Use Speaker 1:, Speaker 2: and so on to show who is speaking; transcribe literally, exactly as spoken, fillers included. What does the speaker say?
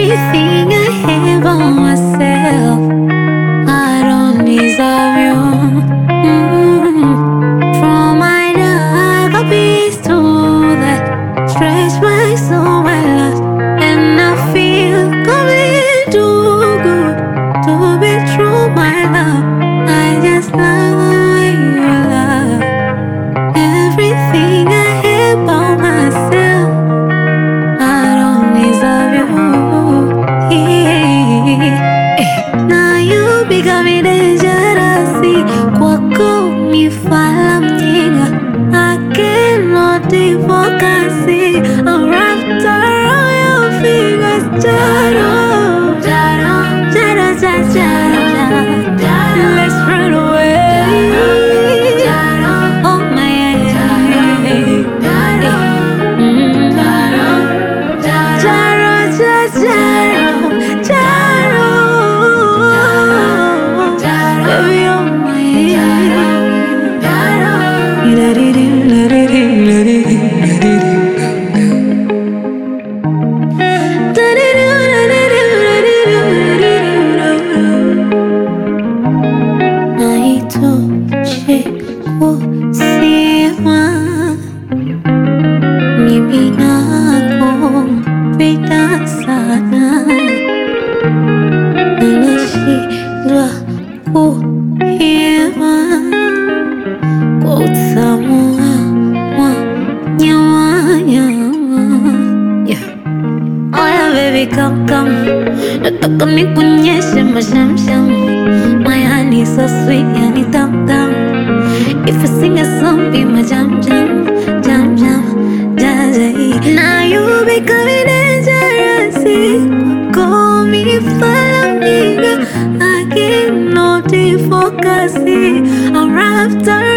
Speaker 1: Everything I have on myself, I don't deserve you. Mm. From my dark abyss to the stretch my soul, my love, and I feel coming too good to be true, my love. I just love the way you love. Everything I have about myself, I don't deserve you. Yeah. Now you becoming dangerous. Kwako mi fala mjinga, I cannot focus. I'm wrapped around your fingers. Jaro, jaro, jaro, jaro, jaro, jaro. Let's run away. Oh my head. Mm. Jaro, jaro, jaro, jaro. Baby, oh my head. La-di-di, la-di-di, la-di-di, la-di-di. Naitoshe kusema mimi nakupenda sana, nashindwa kuhema kwa utamu wa nyama nyama. Yeah. Oh yeah, baby, come come, nataka nikuonyeshe mashamsham. My honey so sweet, yani tam tam. If I sing a song, be my jam jam, jam jam, jam jam. Now you becoming dangerous. Call me flamingo, I cannot focus. I'm wrapped around